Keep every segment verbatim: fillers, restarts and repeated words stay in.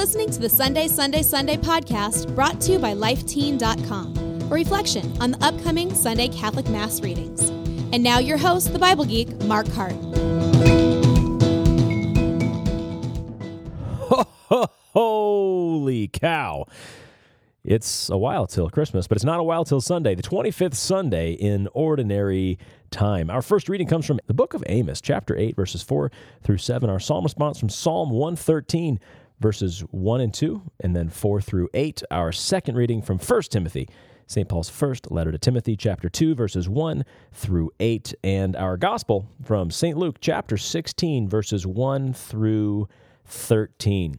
listening to the Sunday, Sunday, Sunday podcast brought to you by life teen dot com, a reflection on the upcoming Sunday Catholic Mass readings. And now your host, the Bible geek, Mark Hart. Holy cow. It's a while till Christmas, but it's not a while till Sunday, the twenty-fifth Sunday in Ordinary Time. Our first reading comes from the book of Amos, chapter eight, verses four through seven. Our psalm response from Psalm one thirteen, verses one and two, and then four through eight. Our second reading from First Timothy, Saint Paul's first letter to Timothy, chapter two, verses one through eight. And our gospel from Saint Luke, chapter sixteen, verses one through thirteen.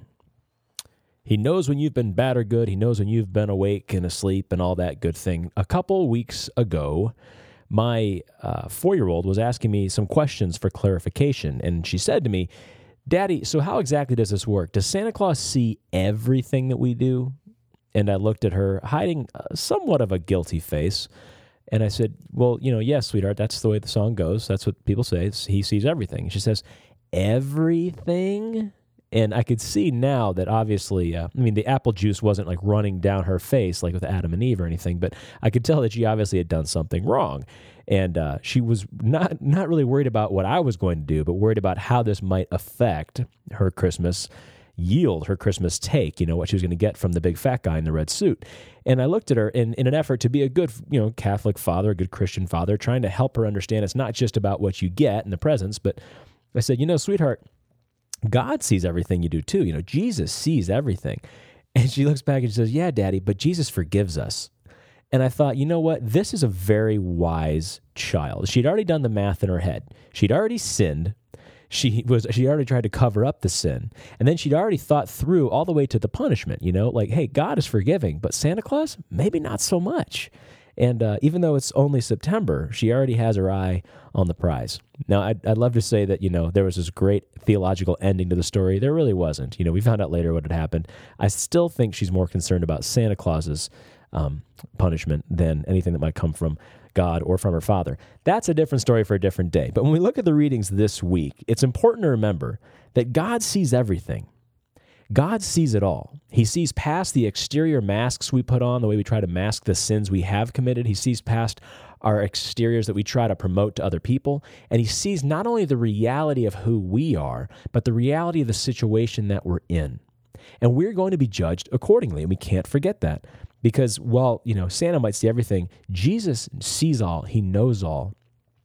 He knows when you've been bad or good. He knows when you've been awake and asleep and all that good thing. A couple weeks ago, my uh, four-year-old was asking me some questions for clarification, and she said to me, "Daddy, so how exactly does this work? Does Santa Claus see everything that we do?" And I looked at her, hiding uh, somewhat of a guilty face, and I said, "Well, you know, yes, sweetheart, that's the way the song goes. That's what people say. It's, he sees everything." And she says, "Everything?" And I could see now that obviously, uh, I mean, the apple juice wasn't like running down her face like with Adam and Eve or anything, but I could tell that she obviously had done something wrong. And uh, she was not not really worried about what I was going to do, but worried about how this might affect her Christmas yield, her Christmas take, you know, what she was going to get from the big fat guy in the red suit. And I looked at her in, in an effort to be a good, you know, Catholic father, a good Christian father, trying to help her understand it's not just about what you get in the presents, but I said, "You know, sweetheart, God sees everything you do too. You know, Jesus sees everything." And she looks back and she says, "Yeah, Daddy, but Jesus forgives us." And I thought, you know what? This is a very wise child. She'd already done the math in her head. She'd already sinned. She was she already tried to cover up the sin. And then she'd already thought through all the way to the punishment, you know, like, hey, God is forgiving, but Santa Claus, maybe not so much. And uh, even though it's only September, she already has her eye on the prize. Now, I'd, I'd love to say that, you know, there was this great theological ending to the story. There really wasn't. You know, we found out later what had happened. I still think she's more concerned about Santa Claus's um, punishment than anything that might come from God or from her father. That's a different story for a different day. But when we look at the readings this week, it's important to remember that God sees everything. God sees it all. He sees past the exterior masks we put on, the way we try to mask the sins we have committed. He sees past our exteriors that we try to promote to other people. And he sees not only the reality of who we are, but the reality of the situation that we're in. And we're going to be judged accordingly. And we can't forget that. Because while, you know, Santa might see everything, Jesus sees all. He knows all.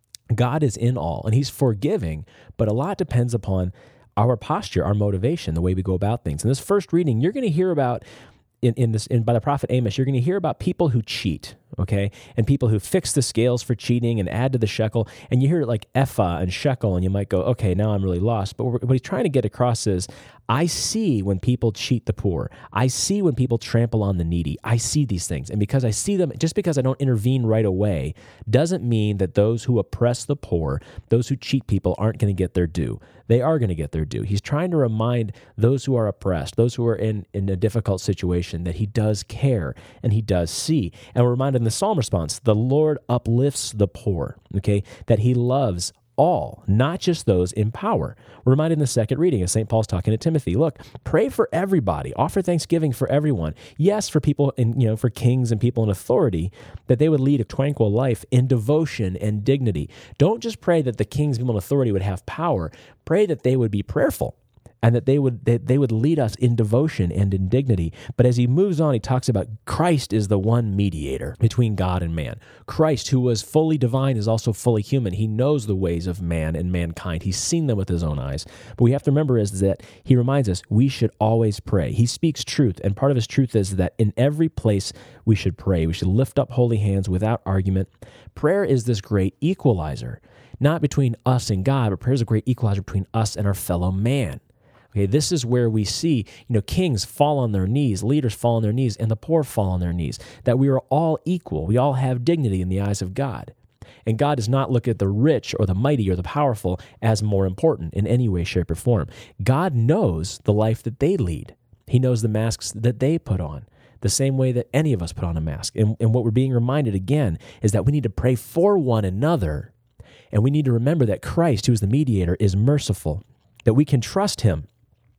God is in all. And he's forgiving. But a lot depends upon our posture, our motivation, the way we go about things. In this first reading, you're going to hear about, in, in this, in, by the prophet Amos, you're going to hear about people who cheat, okay, and people who fix the scales for cheating and add to the shekel, and you hear it like ephah and shekel, and you might go, okay, now I'm really lost. But what he's trying to get across is, I see when people cheat the poor. I see when people trample on the needy. I see these things. And because I see them, just because I don't intervene right away, doesn't mean that those who oppress the poor, those who cheat people, aren't going to get their due. They are going to get their due. He's trying to remind those who are oppressed, those who are in, in a difficult situation, that he does care and he does see. And we're reminded in the psalm response, the Lord uplifts the poor, okay, that he loves all, not just those in power. We're reminded in the second reading as Saint Paul's talking to Timothy, look, pray for everybody, offer thanksgiving for everyone. Yes, for people, in, you know, for kings and people in authority, that they would lead a tranquil life in devotion and dignity. Don't just pray that the kings and people in authority would have power. Pray that they would be prayerful, and that they would they, they would lead us in devotion and in dignity. But as he moves on, he talks about Christ is the one mediator between God and man. Christ, who was fully divine, is also fully human. He knows the ways of man and mankind. He's seen them with his own eyes. But we have to remember is that he reminds us we should always pray. He speaks truth, and part of his truth is that in every place we should pray. We should lift up holy hands without argument. Prayer is this great equalizer, not between us and God, but prayer is a great equalizer between us and our fellow man. Okay, this is where we see, you know, kings fall on their knees, leaders fall on their knees, and the poor fall on their knees, that we are all equal. We all have dignity in the eyes of God. And God does not look at the rich or the mighty or the powerful as more important in any way, shape, or form. God knows the life that they lead. He knows the masks that they put on, the same way that any of us put on a mask. And, and what we're being reminded again is that we need to pray for one another, and we need to remember that Christ, who is the mediator, is merciful, that we can trust him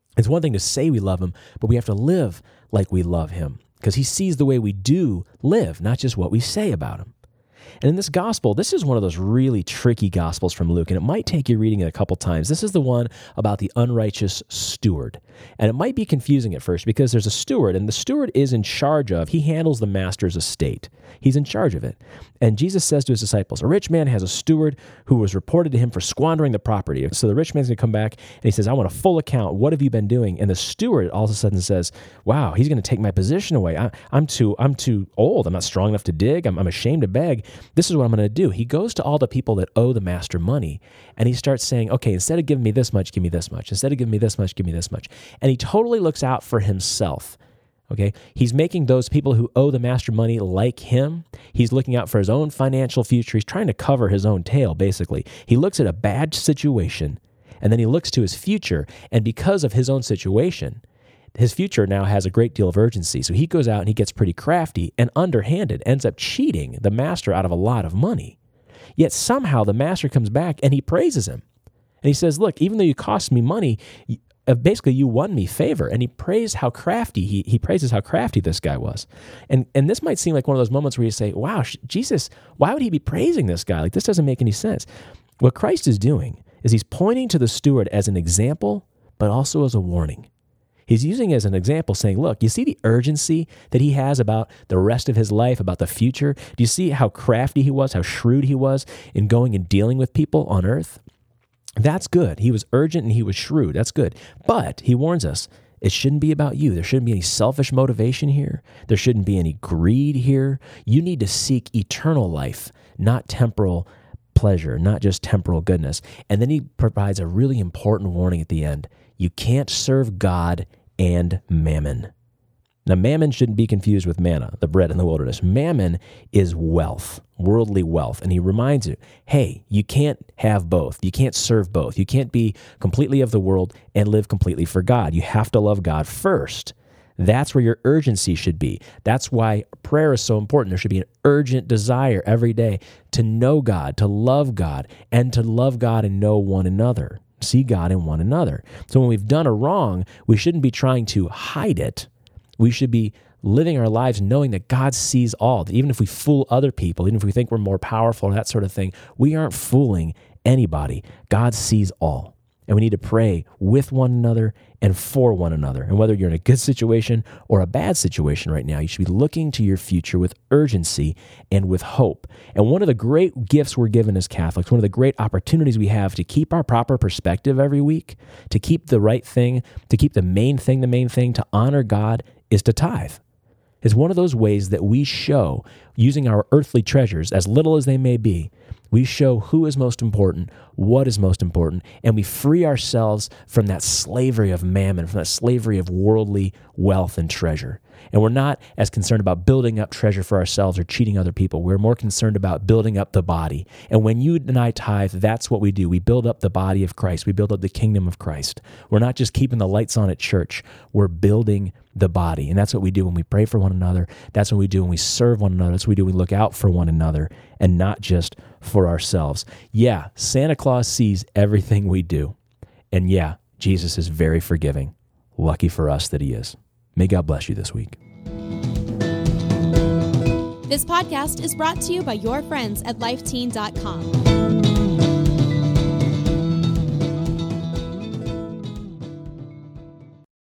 It's one thing to say we love him, but we have to live like we love him because he sees the way we do live, not just what we say about him. And in this gospel, this is one of those really tricky gospels from Luke, and it might take you reading it a couple times. This is the one about the unrighteous steward. And it might be confusing at first because there's a steward, and the steward is in charge of, he handles the master's estate. He's in charge of it. And Jesus says to his disciples, a rich man has a steward who was reported to him for squandering the property. So the rich man's going to come back, and he says, I want a full account. What have you been doing? And the steward all of a sudden says, wow, he's going to take my position away. I, I'm too I'm too old. I'm not strong enough to dig. I'm, I'm ashamed to beg. This is what I'm going to do. He goes to all the people that owe the master money, and he starts saying, okay, instead of giving me this much, give me this much. Instead of giving me this much, give me this much. And he totally looks out for himself. Okay, he's making those people who owe the master money like him. He's looking out for his own financial future. He's trying to cover his own tail, basically. He looks at a bad situation, and then he looks to his future, and because of his own situation, his future now has a great deal of urgency. So he goes out and he gets pretty crafty and underhanded, ends up cheating the master out of a lot of money. Yet somehow the master comes back and he praises him. And he says, look, even though you cost me money, basically you won me favor. And he praised how crafty, he he praises how crafty this guy was. And and this might seem like one of those moments where you say, wow, Jesus, why would he be praising this guy? Like, this doesn't make any sense. What Christ is doing is he's pointing to the steward as an example, but also as a warning. He's using it as an example, saying, look, you see the urgency that he has about the rest of his life, about the future? Do you see how crafty he was, how shrewd he was in going and dealing with people on earth? That's good. He was urgent and he was shrewd. That's good. But he warns us, it shouldn't be about you. There shouldn't be any selfish motivation here. There shouldn't be any greed here. You need to seek eternal life, not temporal pleasure, not just temporal goodness. And then he provides a really important warning at the end. You can't serve God and mammon. Now, mammon shouldn't be confused with manna, the bread in the wilderness. Mammon is wealth, worldly wealth. And he reminds you, hey, you can't have both. You can't serve both. You can't be completely of the world and live completely for God. You have to love God first. That's where your urgency should be. That's why prayer is so important. There should be an urgent desire every day to know God, to love God, and to love God and know one another. See God in one another. So when we've done a wrong, we shouldn't be trying to hide it. We should be living our lives knowing that God sees all. That even if we fool other people, even if we think we're more powerful, that sort of thing, we aren't fooling anybody. God sees all. And we need to pray with one another and for one another. And whether you're in a good situation or a bad situation right now, you should be looking to your future with urgency and with hope. And one of the great gifts we're given as Catholics, one of the great opportunities we have to keep our proper perspective every week, to keep the right thing, to keep the main thing the main thing, to honor God, is to tithe. It's one of those ways that we show, using our earthly treasures, as little as they may be, we show who is most important, what is most important, and we free ourselves from that slavery of mammon, from that slavery of worldly wealth and treasure. And we're not as concerned about building up treasure for ourselves or cheating other people. We're more concerned about building up the body. And when you and I tithe, that's what we do. We build up the body of Christ. We build up the kingdom of Christ. We're not just keeping the lights on at church. We're building the body. And that's what we do when we pray for one another. That's what we do when we serve one another. That's what we do when we look out for one another and not just for ourselves. Yeah, Santa Claus sees everything we do. And yeah, Jesus is very forgiving. Lucky for us that he is. May God bless you this week. This podcast is brought to you by your friends at life teen dot com.